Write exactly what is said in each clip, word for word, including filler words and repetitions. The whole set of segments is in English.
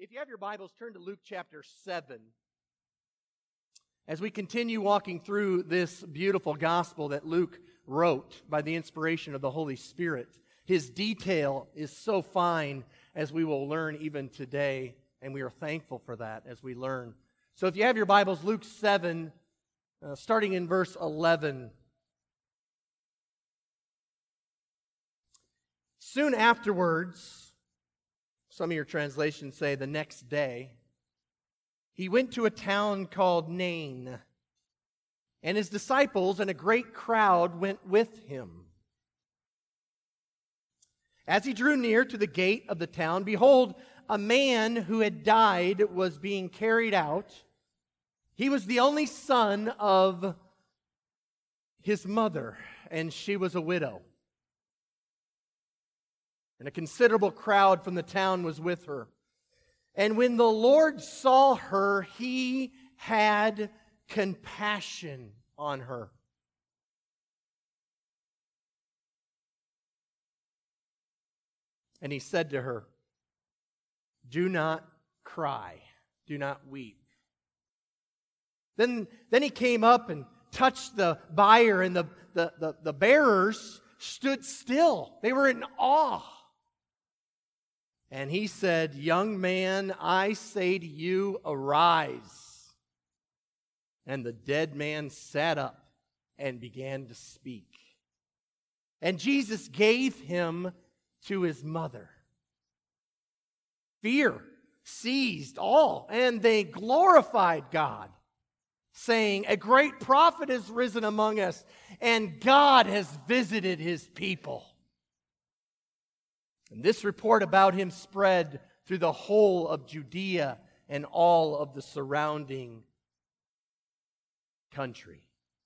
If you have your Bibles, turn to Luke chapter seven. As we continue walking through this beautiful gospel that Luke wrote by the inspiration of the Holy Spirit, his detail is so fine, as we will learn even today, and we are thankful for that as we learn. So if you have your Bibles, Luke seven, uh, starting in verse eleven. Soon afterwards, some of your translations say the next day, he went to a town called Nain, and his disciples and a great crowd went with him. As he drew near to the gate of the town, behold, a man who had died was being carried out. He was the only son of his mother, and she was a widow. And a considerable crowd from the town was with her. And when the Lord saw her, he had compassion on her. And he said to her, "Do not cry, do not weep." Then, then he came up and touched the bier, and the, the, the, the bearers stood still. They were in awe. And he said, "Young man, I say to you, arise." And the dead man sat up and began to speak. And Jesus gave him to his mother. Fear seized all, and they glorified God, saying, "A great prophet has risen among us, and God has visited his people." And this report about him spread through the whole of Judea and all of the surrounding country.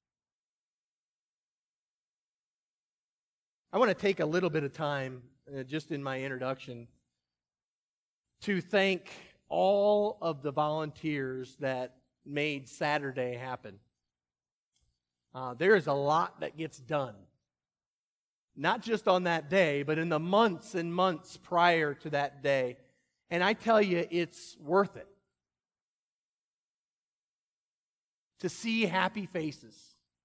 I want to take a little bit of time, uh, just in my introduction, to thank all of the volunteers that made Saturday happen. Uh, there is a lot that gets done. Not just on that day, but in the months and months prior to that day. And I tell you, it's worth it to see happy faces,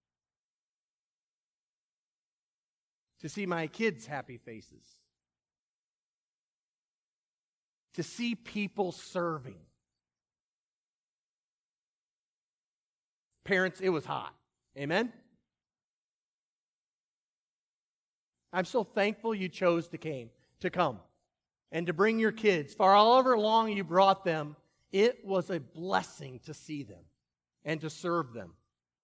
to see my kids' happy faces, to see people serving. Parents, it was hot. Amen? I'm so thankful you chose to came to come and to bring your kids. For however long you brought them, it was a blessing to see them and to serve them.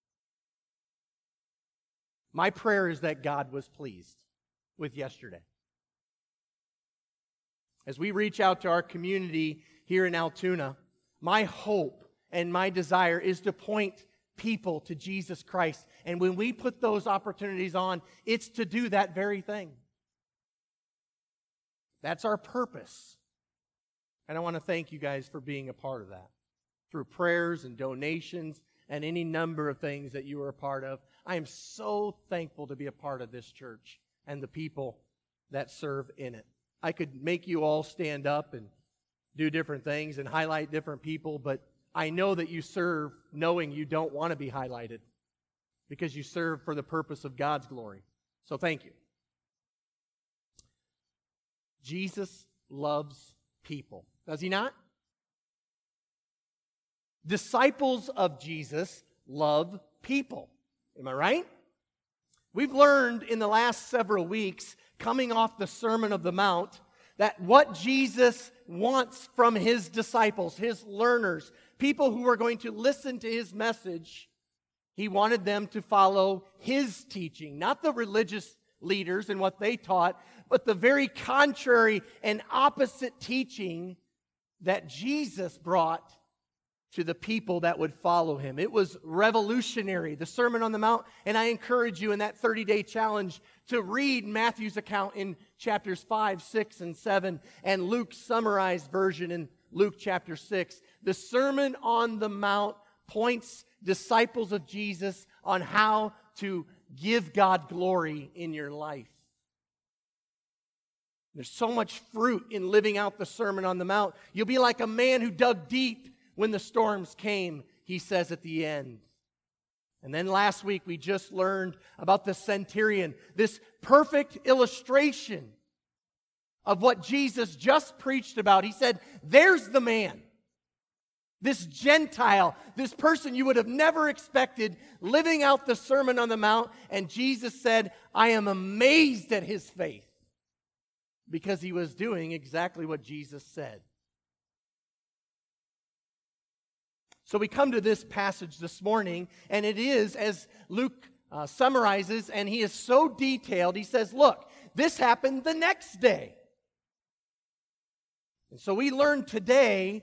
My prayer is that God was pleased with yesterday. As we reach out to our community here in Altoona, my hope and my desire is to point people to Jesus Christ. And when we put those opportunities on, it's to do that very thing. That's our purpose. And I want to thank you guys for being a part of that. Through prayers and donations and any number of things that you are a part of. I am so thankful to be a part of this church and the people that serve in it. I could make you all stand up and do different things and highlight different people, but I know that you serve knowing you don't want to be highlighted because you serve for the purpose of God's glory. So thank you. Jesus loves people. Does he not? Disciples of Jesus love people. Am I right? We've learned in the last several weeks, coming off the Sermon of the Mount, that what Jesus wants from his disciples, his learners, people who are going to listen to his message, he wanted them to follow his teaching, not the religious leaders and what they taught, but the very contrary and opposite teaching that Jesus brought to the people that would follow him. It was revolutionary, the Sermon on the Mount, and I encourage you in that thirty-day challenge to read Matthew's account in chapters five, six, and seven, and Luke's summarized version in Luke chapter six. The Sermon on the Mount points disciples of Jesus on how to give God glory in your life. There's so much fruit in living out the Sermon on the Mount. You'll be like a man who dug deep when the storms came, he says at the end. And then last week we just learned about the centurion, this perfect illustration of what Jesus just preached about. He said, there's the man, this Gentile, this person you would have never expected living out the Sermon on the Mount. And Jesus said, I am amazed at his faith, because he was doing exactly what Jesus said. So we come to this passage this morning, and it is, as Luke uh, summarizes, and he is so detailed, he says, look, this happened the next day. And so we learn today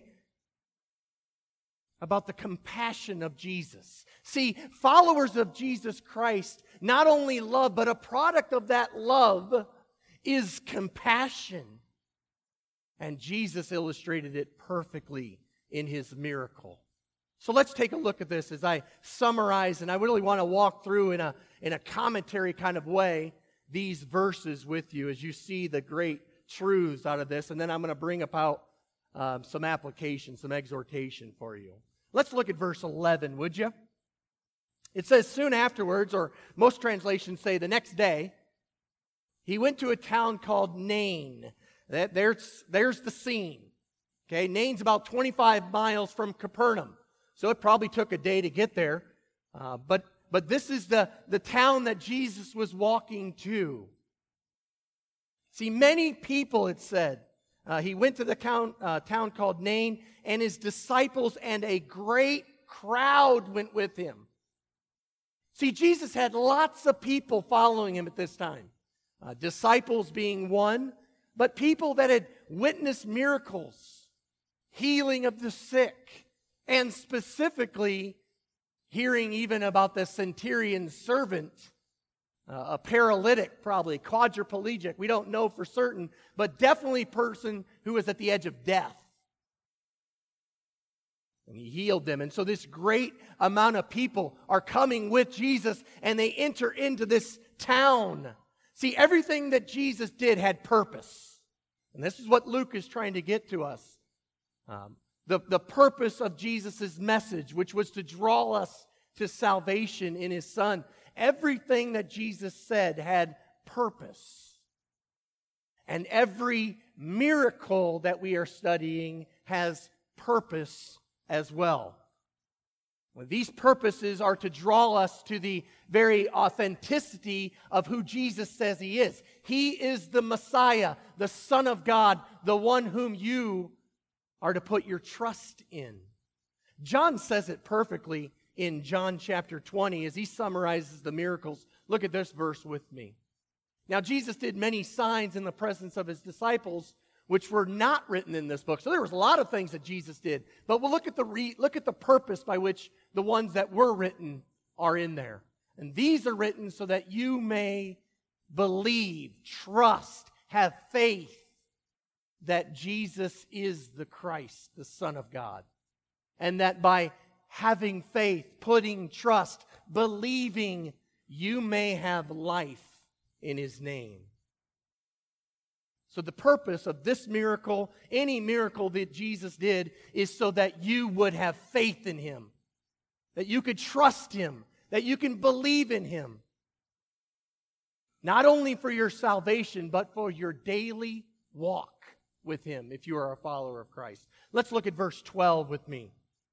about the compassion of Jesus. See, followers of Jesus Christ not only love, but a product of that love is compassion. And Jesus illustrated it perfectly in his miracle. So let's take a look at this as I summarize, and I really want to walk through in a, in a commentary kind of way these verses with you as you see the great truths out of this, and then I'm going to bring about um, some application, some exhortation for you. Let's look at verse eleven, would you? It says, soon afterwards, or most translations say the next day, he went to a town called Nain. That, there's, there's the scene. Okay, Nain's about twenty-five miles from Capernaum. So it probably took a day to get there. Uh, but, but this is the, the town that Jesus was walking to. See, many people, it said, uh, he went to the town, uh, town called Nain, and his disciples and a great crowd went with him. See, Jesus had lots of people following him at this time. Uh, disciples being one, but people that had witnessed miracles, healing of the sick, and specifically hearing even about the centurion's servant, uh, a paralytic probably, quadriplegic, we don't know for certain, but definitely a person who was at the edge of death. And he healed them. And so this great amount of people are coming with Jesus, and they enter into this town. See, everything that Jesus did had purpose. And this is what Luke is trying to get to us. Um, the, the purpose of Jesus' message, which was to draw us to salvation in his Son. Everything that Jesus said had purpose. And every miracle that we are studying has purpose as well. Well, these purposes are to draw us to the very authenticity of who Jesus says he is. He is the Messiah, the Son of God, the one whom you are to put your trust in. John says it perfectly in John chapter twenty as he summarizes the miracles. Look at this verse with me. Now, Jesus did many signs in the presence of his disciples, which were not written in this book. So there was a lot of things that Jesus did. But we'll look at the re- look at the purpose by which the ones that were written are in there. And these are written so that you may believe, trust, have faith that Jesus is the Christ, the Son of God. And that by having faith, putting trust, believing, you may have life in his name. So the purpose of this miracle, any miracle that Jesus did, is so that you would have faith in him. That you could trust him. That you can believe in him. Not only for your salvation, but for your daily walk with him, if you are a follower of Christ. Let's look at verse twelve with me.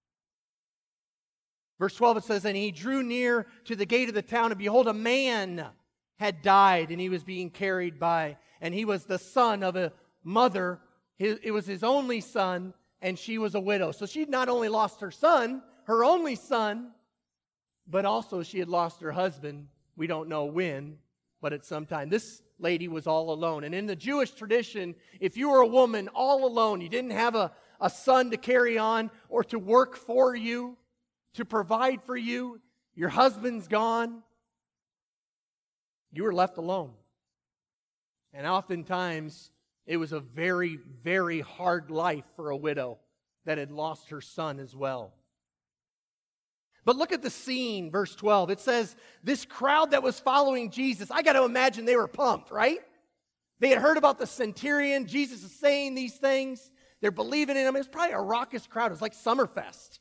Verse twelve, it says, and he drew near to the gate of the town, and behold, a man had died, and he was being carried by, and he was the son of a mother. It was his only son, and she was a widow. So she'd not only lost her son, her only son, but also she had lost her husband. We don't know when, but at some time. This lady was all alone. And in the Jewish tradition, if you were a woman all alone, you didn't have a, a son to carry on or to work for you, to provide for you, your husband's gone, you were left alone. And oftentimes, it was a very, very hard life for a widow that had lost her son as well. But look at the scene, verse twelve. It says, this crowd that was following Jesus, I got to imagine they were pumped, right? They had heard about the centurion. Jesus is saying these things. They're believing in him. It's probably a raucous crowd. It's like Summerfest.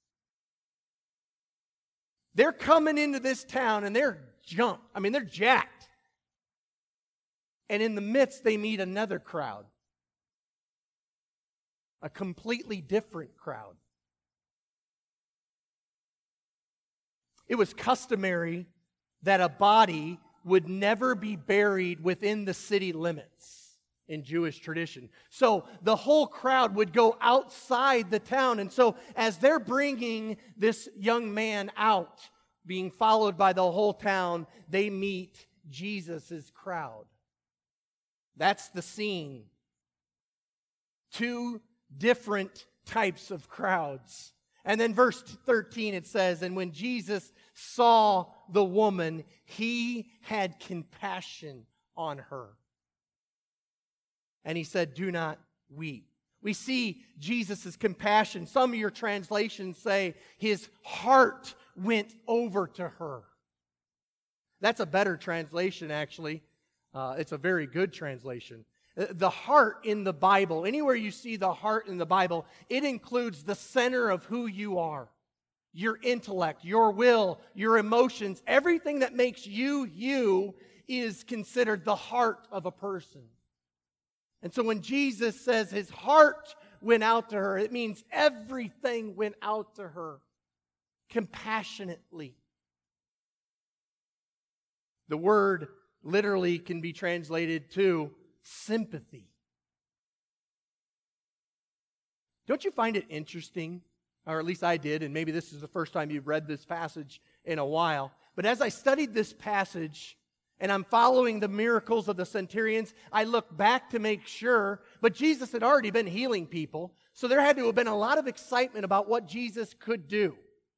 They're coming into this town and they're jumped. I mean, they're jacked. And in the midst, they meet another crowd. A completely different crowd. It was customary that a body would never be buried within the city limits in Jewish tradition. So the whole crowd would go outside the town. And so as they're bringing this young man out, being followed by the whole town, they meet Jesus' crowd. That's the scene. Two different types of crowds. And then verse thirteen, it says, and when Jesus saw the woman, he had compassion on her. And he said, do not weep. We see Jesus' compassion. Some of your translations say his heart went over to her. That's a better translation, actually. Uh, it's a very good translation. The heart in the Bible, anywhere you see the heart in the Bible, it includes the center of who you are. Your intellect, your will, your emotions, everything that makes you you is considered the heart of a person. And so when Jesus says his heart went out to her, it means everything went out to her compassionately. The word literally can be translated to sympathy. Don't you find it interesting, or at least I did, and maybe this is the first time you've read this passage in a while, but as I studied this passage, and I'm following the miracles of the centurions, I look back to make sure, but Jesus had already been healing people, so there had to have been a lot of excitement about what Jesus could do.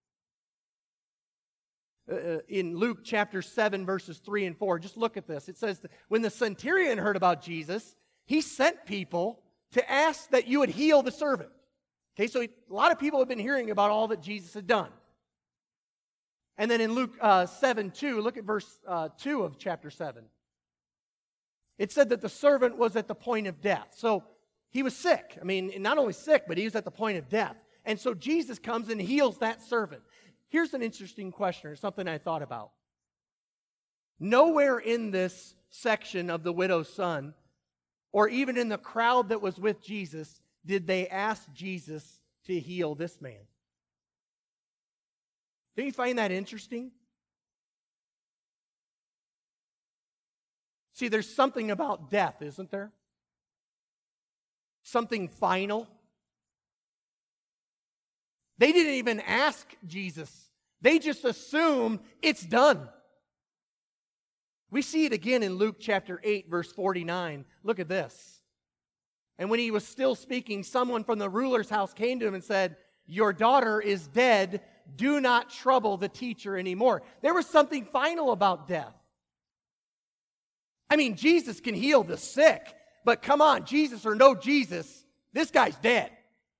Uh, in Luke chapter seven, verses three and four, just look at this. It says, that when the centurion heard about Jesus, he sent people to ask that you would heal the servant. Okay, so he, a lot of people have been hearing about all that Jesus had done. And then in Luke uh, seven two, look at verse uh, two of chapter seven. It said that the servant was at the point of death. So he was sick. I mean, not only sick, but he was at the point of death. And so Jesus comes and heals that servant. Here's an interesting question, or something I thought about. Nowhere in this section of the widow's son, or even in the crowd that was with Jesus, did they ask Jesus to heal this man. Don't you find that interesting? See, there's something about death, isn't there? Something final. They didn't even ask Jesus. They just assumed it's done. We see it again in Luke chapter eight, verse forty-nine. Look at this. And when he was still speaking, someone from the ruler's house came to him and said, "Your daughter is dead. Do not trouble the teacher anymore." There was something final about death. I mean, Jesus can heal the sick, but come on, Jesus or no Jesus, this guy's dead.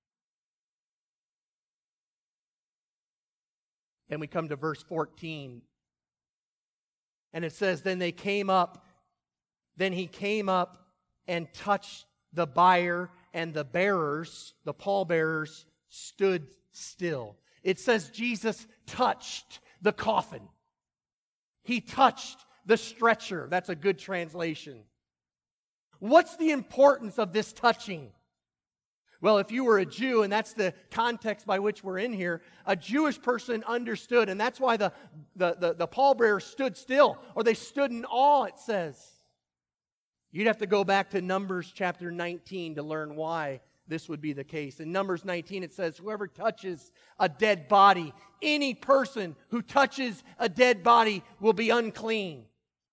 And we come to verse fourteen. And it says, then they came up, then he came up and touched the bier, and the bearers, the pallbearers, stood still. It says Jesus touched the coffin. He touched the stretcher. That's a good translation. What's the importance of this touching? Well, if you were a Jew, and that's the context by which we're in here, a Jewish person understood, and that's why the, the, the, the pallbearers stood still, or they stood in awe, it says. You'd have to go back to Numbers chapter nineteen to learn why this would be the case. In Numbers nineteen, it says, whoever touches a dead body, any person who touches a dead body will be unclean.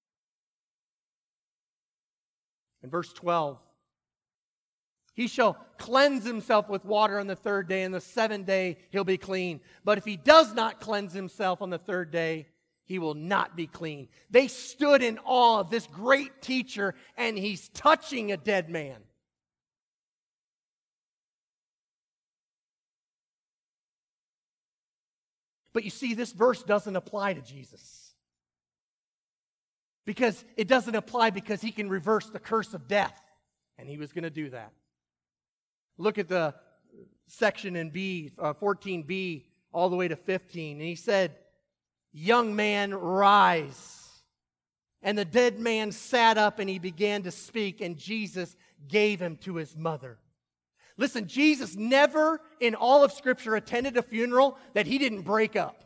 In verse twelve, he shall cleanse himself with water on the third day, and the seventh day he'll be clean. But if he does not cleanse himself on the third day, he will not be clean. They stood in awe of this great teacher, and he's touching a dead man. But you see, this verse doesn't apply to Jesus. because it doesn't apply because he can reverse the curse of death. And he was going to do that. Look at the section in B, uh, fourteen b, all the way to fifteen. And he said, young man, rise. And the dead man sat up and he began to speak, and Jesus gave him to his mother. Listen, Jesus never in all of Scripture attended a funeral that he didn't break up.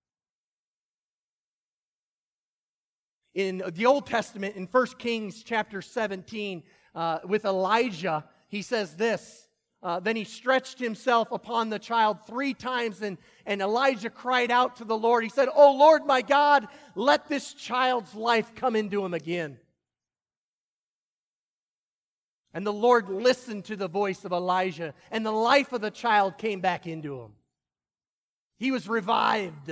In the Old Testament, in First Kings chapter seventeen, uh, with Elijah, he says this, uh, then he stretched himself upon the child three times, and, and Elijah cried out to the Lord. He said, "Oh Lord my God, let this child's life come into him again." And the Lord listened to the voice of Elijah, and the life of the child came back into him. He was revived.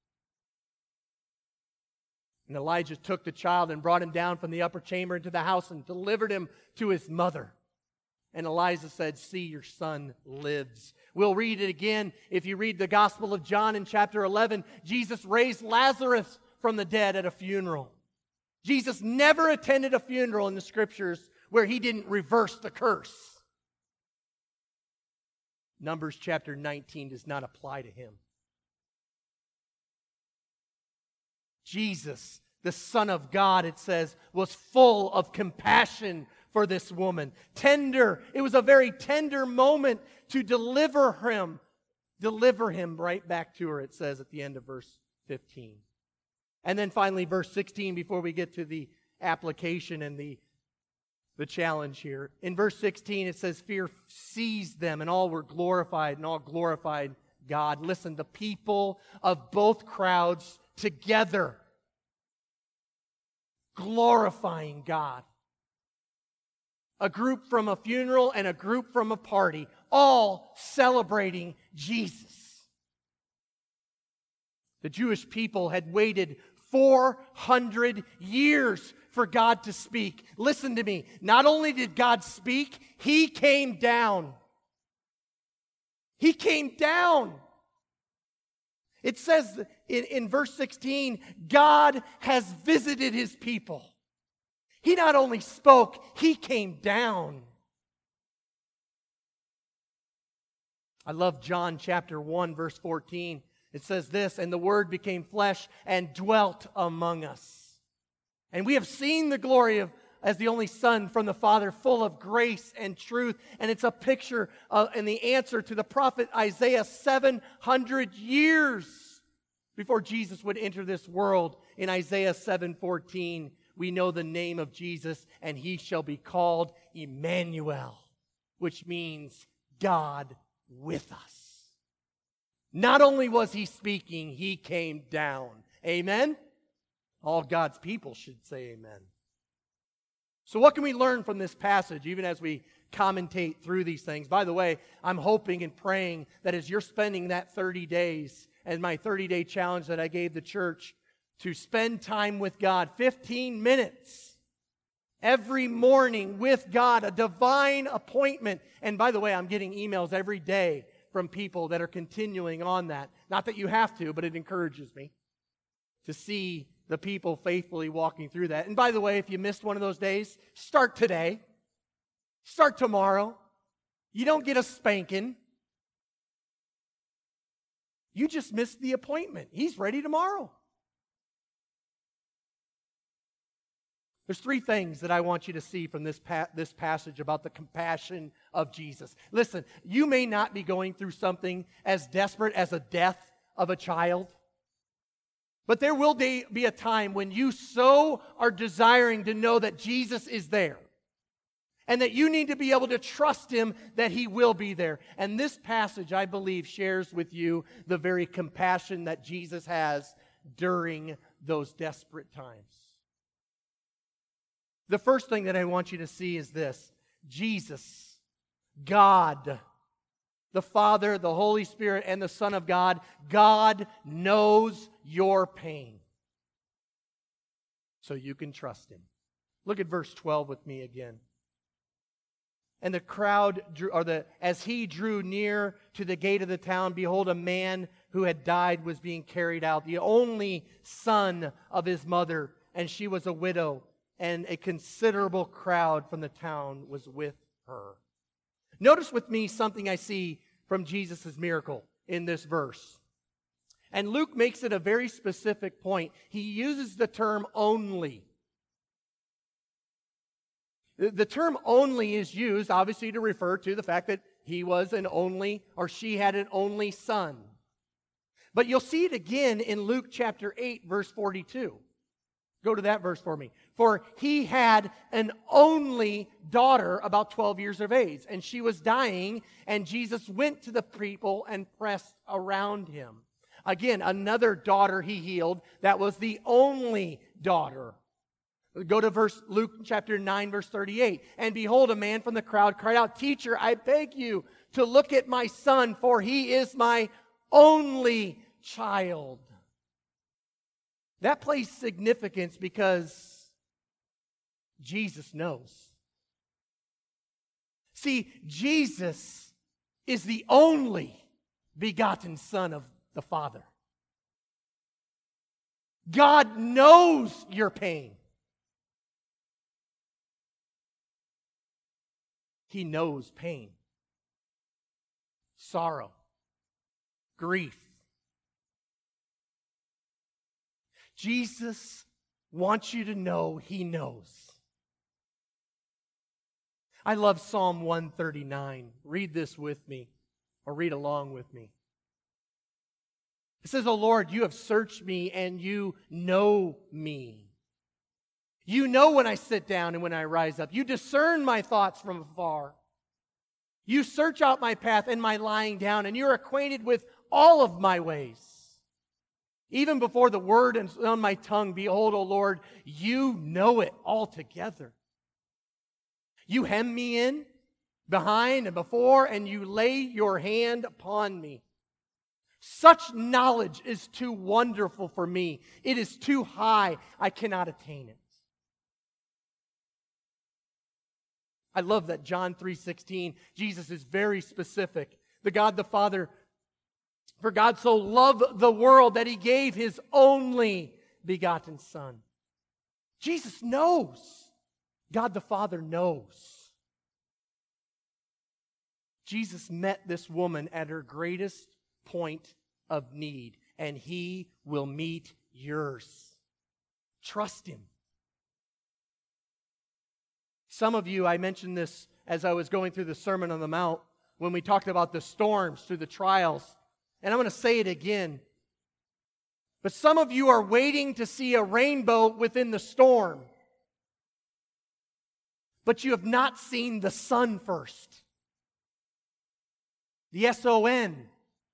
And Elijah took the child and brought him down from the upper chamber into the house and delivered him to his mother. And Elijah said, "See, your son lives." We'll read it again. If you read the Gospel of John in chapter eleven, Jesus raised Lazarus from the dead at a funeral. Jesus never attended a funeral in the Scriptures where he didn't reverse the curse. Numbers chapter nineteen does not apply to him. Jesus, the Son of God, it says, was full of compassion for this woman. Tender. It was a very tender moment to deliver him. Deliver him right back to her, it says at the end of verse fifteen. And then finally, verse sixteen, before we get to the application and the, the challenge here. In verse sixteen, it says, fear seized them, and all were glorified, and all glorified God. Listen, the people of both crowds together, glorifying God. A group from a funeral and a group from a party, all celebrating Jesus. The Jewish people had waited four hundred years for God to speak. Listen to me. Not only did God speak, He came down. He came down. It says in, in verse sixteen, God has visited His people. He not only spoke, He came down. I love John chapter one, verse fourteen. It says this, and the Word became flesh and dwelt among us. And we have seen the glory of as the only Son from the Father, full of grace and truth. And it's a picture of, and the answer to the prophet Isaiah seven hundred years before Jesus would enter this world. In Isaiah seven fourteen, we know the name of Jesus, and He shall be called Emmanuel, which means God with us. Not only was He speaking, He came down. Amen? All God's people should say amen. So what can we learn from this passage, even as we commentate through these things? By the way, I'm hoping and praying that as you're spending that thirty days, and my thirty-day challenge that I gave the church, to spend time with God, fifteen minutes every morning with God, a divine appointment. And by the way, I'm getting emails every day from people that are continuing on that. Not that you have to, but it encourages me to see the people faithfully walking through that. And by the way, if you missed one of those days, start today. Start tomorrow. You don't get a spanking. You just missed the appointment. He's ready tomorrow. There's three things that I want you to see from this pa- this passage about the compassion of Jesus. Listen, you may not be going through something as desperate as a death of a child, but there will be a time when you so are desiring to know that Jesus is there and that you need to be able to trust Him that He will be there. And this passage, I believe, shares with you the very compassion that Jesus has during those desperate times. The first thing that I want you to see is this: Jesus, God, the Father, the Holy Spirit, and the Son of God, God knows your pain. So you can trust Him. Look at verse twelve with me again. And the crowd drew, or the as he drew near to the gate of the town, behold, a man who had died was being carried out, the only son of his mother, and she was a widow, and a considerable crowd from the town was with her. Notice with me something I see from Jesus' miracle in this verse. And Luke makes it a very specific point. He uses the term only. The term only is used, obviously, to refer to the fact that he was an only, or she had an only son. But you'll see it again in Luke chapter eight, verse forty-two. Go to that verse for me. For he had an only daughter about twelve years of age, and she was dying, and Jesus went to the people and pressed around him. Again, another daughter he healed that was the only daughter. Go to verse Luke chapter nine, verse thirty-eight. And behold, a man from the crowd cried out, "Teacher, I beg you to look at my son, for he is my only child." That plays significance because Jesus knows. See, Jesus is the only begotten Son of the Father. God knows your pain. He knows pain, sorrow, grief. Jesus wants you to know He knows. I love Psalm one thirty-nine. Read this with me, or read along with me. It says, "O Lord, you have searched me and you know me. You know when I sit down and when I rise up. You discern my thoughts from afar. You search out my path and my lying down, and you're acquainted with all of my ways. Even before the word is on my tongue, behold, O Lord, you know it altogether. You hem me in, behind and before, and you lay your hand upon me. Such knowledge is too wonderful for me. It is too high. I cannot attain it." I love that John three sixteen, Jesus is very specific. The God the Father, "For God so loved the world that He gave His only begotten Son." Jesus knows. God the Father knows. Jesus met this woman at her greatest point of need, and He will meet yours. Trust Him. Some of you, I mentioned this as I was going through the Sermon on the Mount, when we talked about the storms through the trials. And I'm going to say it again. But some of you are waiting to see a rainbow within the storm. But you have not seen the sun first. The S O N.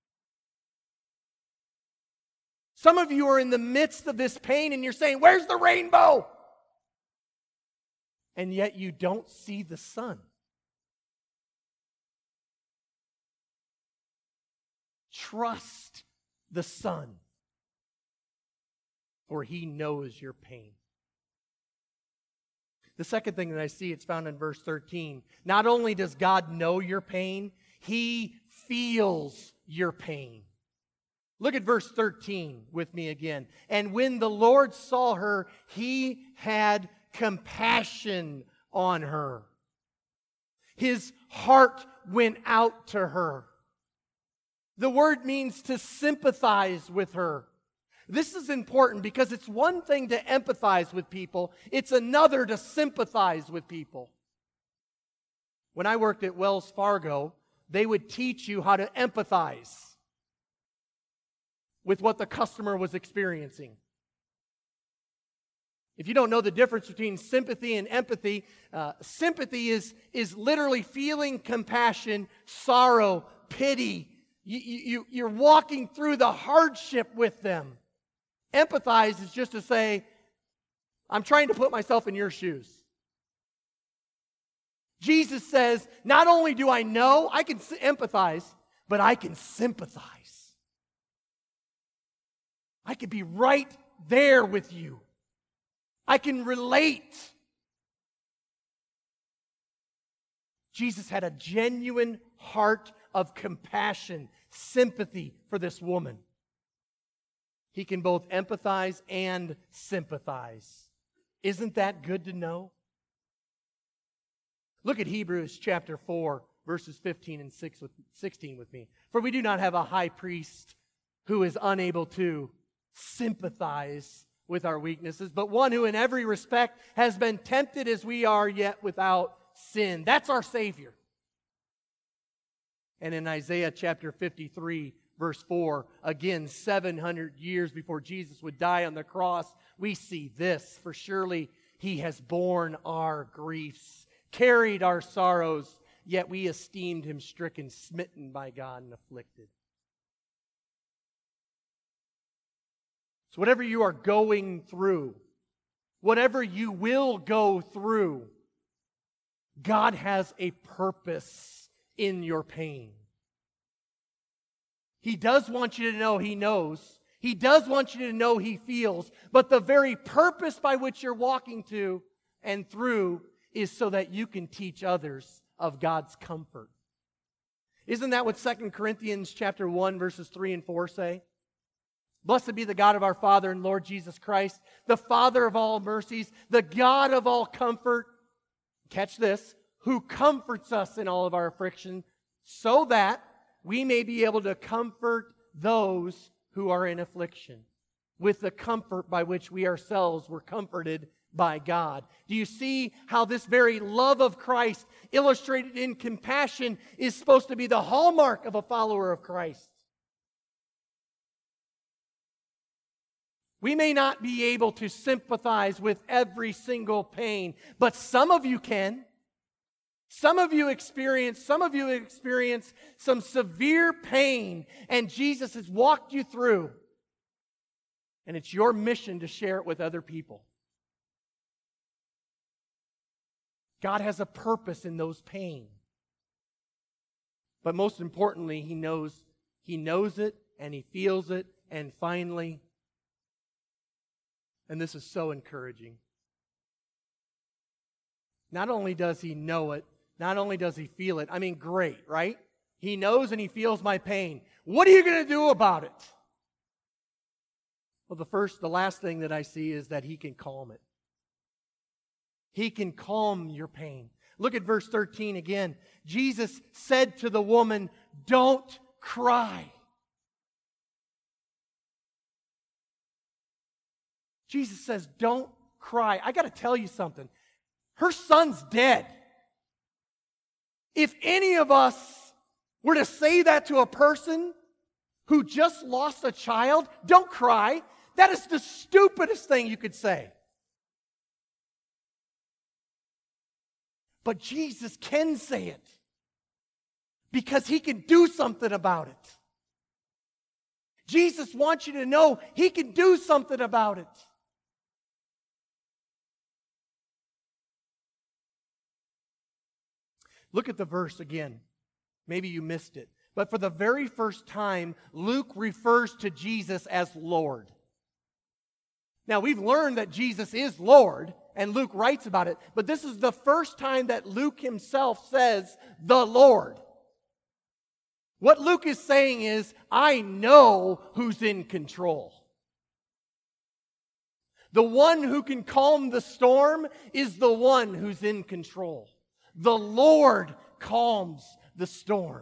Some of you are in the midst of this pain and you're saying, "Where's the rainbow?" And yet you don't see the sun. Trust the Son, for He knows your pain. The second thing that I see, it's found in verse thirteen. Not only does God know your pain, He feels your pain. Look at verse thirteen with me again. "And when the Lord saw her, He had compassion on her." His heart went out to her. The word means to sympathize with her. This is important because it's one thing to empathize with people, it's another to sympathize with people. When I worked at Wells Fargo, they would teach you how to empathize with what the customer was experiencing. If you don't know the difference between sympathy and empathy, uh, sympathy is, is literally feeling compassion, sorrow, pity. You, you, you're walking through the hardship with them. Empathize is just to say, I'm trying to put myself in your shoes. Jesus says, not only do I know, I can empathize, but I can sympathize. I can be right there with you. I can relate. Jesus had a genuine heart of compassion, sympathy for this woman. He can both empathize and sympathize. Isn't that good to know? Look at Hebrews chapter four, verses fifteen and sixteen with me. For we do not have a high priest who is unable to sympathize with our weaknesses, but one who in every respect has been tempted as we are, yet without sin. That's our Savior. And in Isaiah chapter fifty-three, verse four, again, seven hundred years before Jesus would die on the cross, we see this: for surely He has borne our griefs, carried our sorrows, yet we esteemed Him stricken, smitten by God, and afflicted. So whatever you are going through, whatever you will go through, God has a purpose in your pain. He does want you to know He knows. He does want you to know He feels. But the very purpose by which you're walking to and through is so that you can teach others of God's comfort. Isn't that what Second Corinthians chapter one, verses three and four say? Blessed be the God of our Father and Lord Jesus Christ, the Father of all mercies, the God of all comfort. Catch this, who comforts us in all of our affliction, so that we may be able to comfort those who are in affliction with the comfort by which we ourselves were comforted by God. Do you see how this very love of Christ, illustrated in compassion, is supposed to be the hallmark of a follower of Christ? We may not be able to sympathize with every single pain, but some of you can. Some of you experience, some of you experience some severe pain, and Jesus has walked you through. And it's your mission to share it with other people. God has a purpose in those pain. But most importantly, He knows, He knows it and He feels it, and finally, and this is so encouraging, not only does He know it, not only does He feel it, I mean, great, right? He knows and He feels my pain. What are you going to do about it? Well, the first, the last thing that I see is that He can calm it. He can calm your pain. Look at verse thirteen again. Jesus said to the woman, "Don't cry." Jesus says, "Don't cry." I got to tell you something. Her son's dead. If any of us were to say that to a person who just lost a child, "Don't cry," that is the stupidest thing you could say. But Jesus can say it because He can do something about it. Jesus wants you to know He can do something about it. Look at the verse again. Maybe you missed it. But for the very first time, Luke refers to Jesus as Lord. Now, we've learned that Jesus is Lord, and Luke writes about it. But this is the first time that Luke himself says, the Lord. What Luke is saying is, I know who's in control. The one who can calm the storm is the one who's in control. The Lord calms the storm.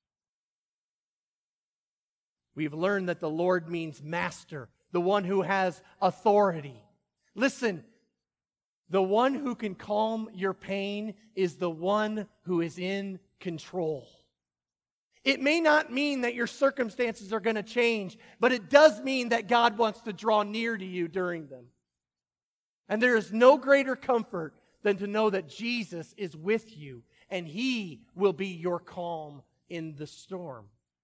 We've learned that the Lord means master, the one who has authority. Listen, the one who can calm your pain is the one who is in control. It may not mean that your circumstances are going to change, but it does mean that God wants to draw near to you during them. And there is no greater comfort than to know that Jesus is with you and He will be your calm in the storm.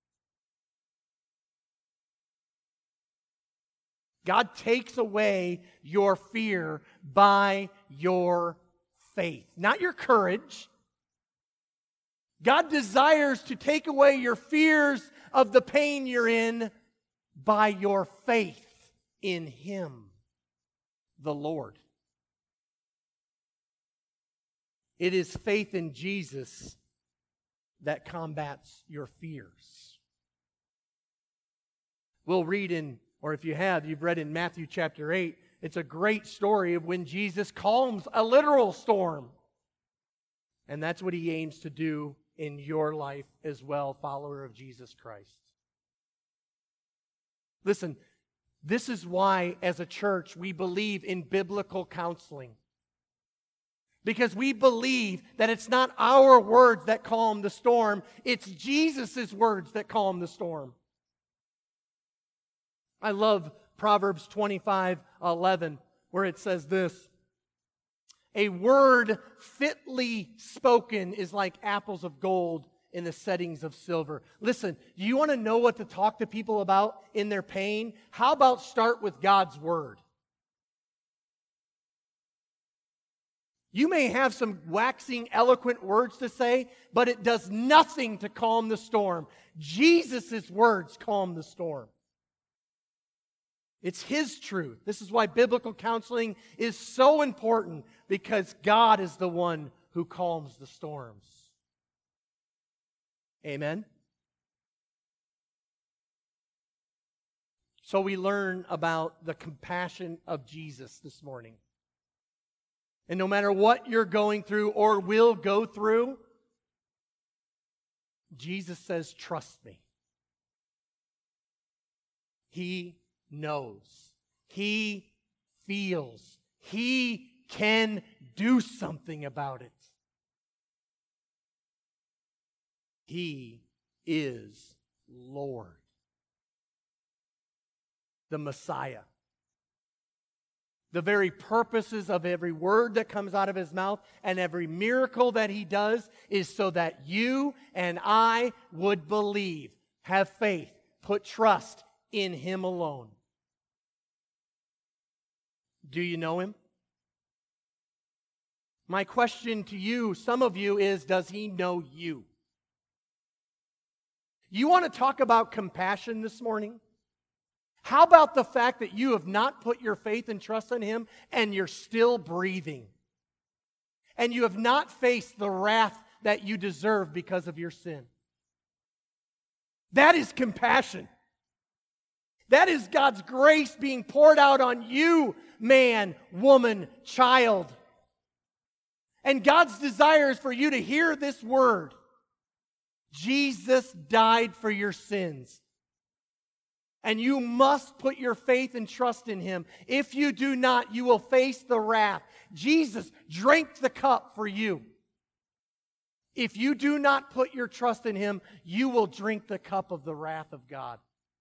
God takes away your fear by your faith, not your courage. God desires to take away your fears of the pain you're in by your faith in Him, the Lord. It is faith in Jesus that combats your fears. We'll read in, or if you have, you've read in Matthew chapter eight, It's a great story of when Jesus calms a literal storm. And that's what He aims to do in your life as well, follower of Jesus Christ. Listen, this is why, as a church, we believe in biblical counseling. Because we believe that it's not our words that calm the storm, it's Jesus' words that calm the storm. I love Proverbs twenty-five eleven, where it says this: a word fitly spoken is like apples of gold in the settings of silver. Listen, do you want to know what to talk to people about in their pain? How about start with God's word? You may have some waxing eloquent words to say, but it does nothing to calm the storm. Jesus' words calm the storm. It's His truth. This is why biblical counseling is so important, because God is the one who calms the storms. Amen? So we learn about the compassion of Jesus this morning. And no matter what you're going through or will go through, Jesus says, trust me. He knows. He feels. He can do something about it. He is Lord, the Messiah. The very purposes of every word that comes out of His mouth and every miracle that He does is so that you and I would believe, have faith, put trust in Him alone. Do you know Him? My question to you, some of you, is, does He know you? You want to talk about compassion this morning? How about the fact that you have not put your faith and trust in Him and you're still breathing? And you have not faced the wrath that you deserve because of your sin. That is compassion. That is God's grace being poured out on you, man, woman, child. And God's desire is for you to hear this word. Jesus died for your sins. And you must put your faith and trust in Him. If you do not, you will face the wrath. Jesus drank the cup for you. If you do not put your trust in Him, you will drink the cup of the wrath of God.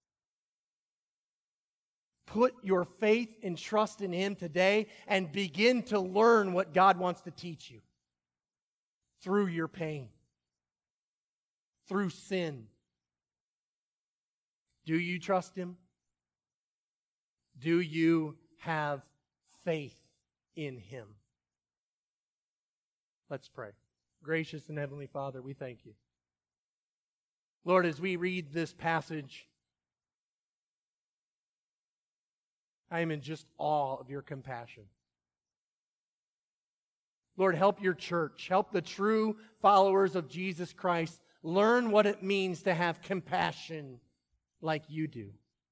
Put your faith and trust in Him today and begin to learn what God wants to teach you through your pain, through sin. Do you trust Him? Do you have faith in Him? Let's pray. Gracious and Heavenly Father, we thank You. Lord, as we read this passage, I am in just awe of Your compassion. Lord, help Your church, help the true followers of Jesus Christ learn what it means to have compassion like You do.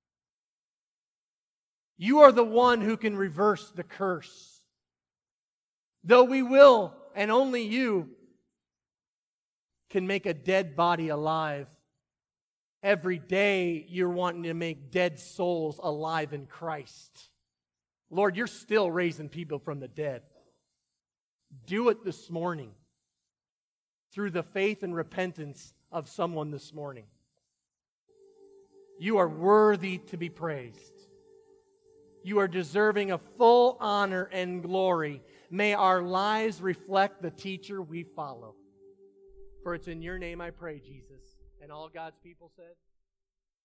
You are the one who can reverse the curse. Though we will, and only You can make a dead body alive. Every day You're wanting to make dead souls alive in Christ. Lord, You're still raising people from the dead. Do it this morning through the faith and repentance of someone this morning. You are worthy to be praised. You are deserving of full honor and glory. May our lives reflect the teacher we follow. For it's in Your name I pray, Jesus. And all God's people said...